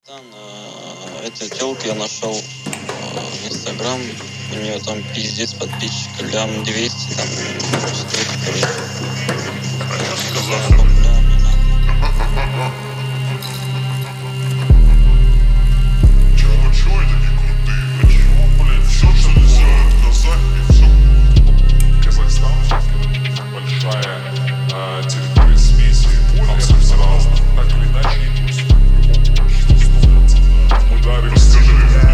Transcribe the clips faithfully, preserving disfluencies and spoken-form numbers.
Этой телки я нашел в Инстаграм, у нее там пиздец подписчиков, лям двести, там, стоит, короче. Сказал. Чего, чего это не крутые? Вы чего, блядь, все, что делают казахи, все. Казахстан большая э, территория смеси абсолютно разных, так или иначе идут в любом обществе. Мы дарим, расскажи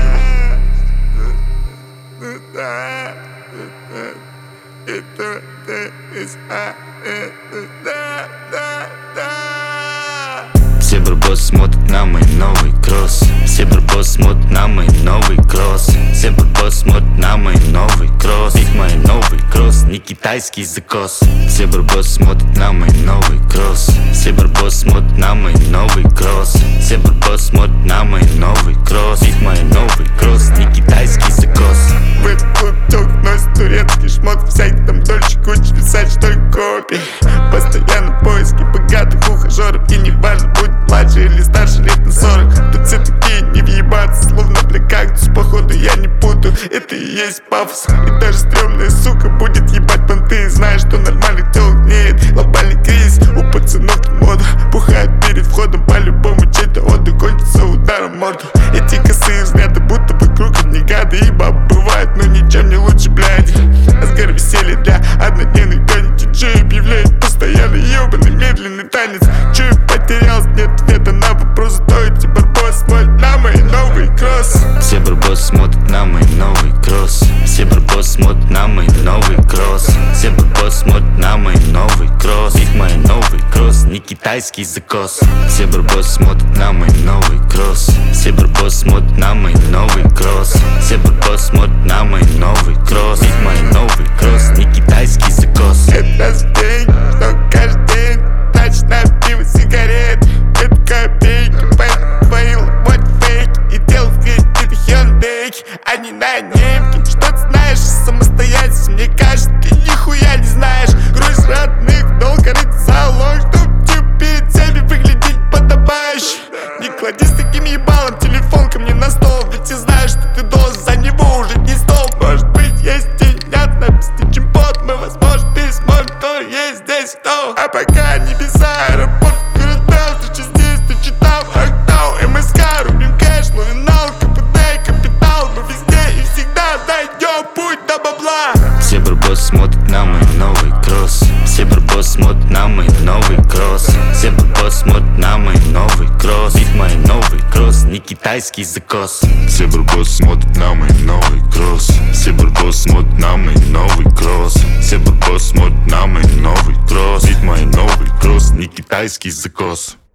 Все барбосы смотрят на мой новый кросс. Все барбосы смотрят на мой новый кросс. Все барбосы смотрят на мой новый кросс. Ведь мой новый кросс не китайский закос. Все барбосы смотрят на мой новый кросс. Все барбосы смотрят на мой новый кросс. Все барбосы смотрят на мой новый кросс. Ведь мой новый кросс не китайский закос. В этот клуб тёлк носит турецкий шмот. Всякий там Дольче Гуччи, писать что ли копии. Постоянно поиски богатых ухажеров. И не важно, будет младше или старше, лет на сорок. Тут все такие не въебаться, словно бля кактус. Походу я не путаю, это и есть пафос. И даже стрёмная сука будет ебать понты. Знаешь, что нормальных тёлок нет. Глобальный кризис, у пацанов тут мода. Пухает перед входом, по-любому чей-то отдых кончится ударом в морду. Эти косые взгляды, будто вокруг одни гады. И бабы бывает, но ничем не лучше, блядь. Разгар веселья для однодневных гонек. Диджей объявляет постоянно ебаный медленный танец. Чё я потерялся, нет ответа на вопрос. Стоит барбос смотрит на мой новый кросс. Все барбосы смотрят на мой новый кросс. Все барбосы смотрят на мой новый кросс. Все барбосы смотрят на мой новый кросс. Ведь мой новый кросс не китайский закос. Все барбосы смотрят на мой новый кросс. Все барбосы смотрят на мой новый кросс. Все барбосы смотрят на мой новый кросс. Ведь мой новый кросс не китайский закос. Это раз в день, но каждый день тачь на пиво, сигарет. Это копейки, поил, вот фейк. И делал в кредиты хендейки, а не на немки. Что ты знаешь о самостоятельности? Мне кажется, ты нихуя не знаешь. Грусть родных, долго рыть залог, чтоб тебе перед всеми выглядеть подобающе. Не клади с таким ебалом телефон ко мне на стол. Ведь я знаю, что ты должен за него уже не стол. Может быть, есть тенят на песте чемпот. Мы, возможно, пересмотрим, кто есть здесь кто. А пока небеса, аэропорт, город Бел. Встреча здесь, ты читал Актау, МСК. Рубим кэш, лавинал, КПД, капитал. Мы везде и всегда найдем путь до бабла. Все барбосы смотрят на мой новый кросс. Все барбосы смотрят на мой новый кросс. Все барбосы смотрят на мой новый кросс. Ведь мой новый кросс не китайский закос. Все барбосы смотрят на мой новый кросс. Все барбосы смотрят на мой новый кросс. Все барбосы смотрят на мой новый кросс. Ведь мой новый кросс не китайский закос.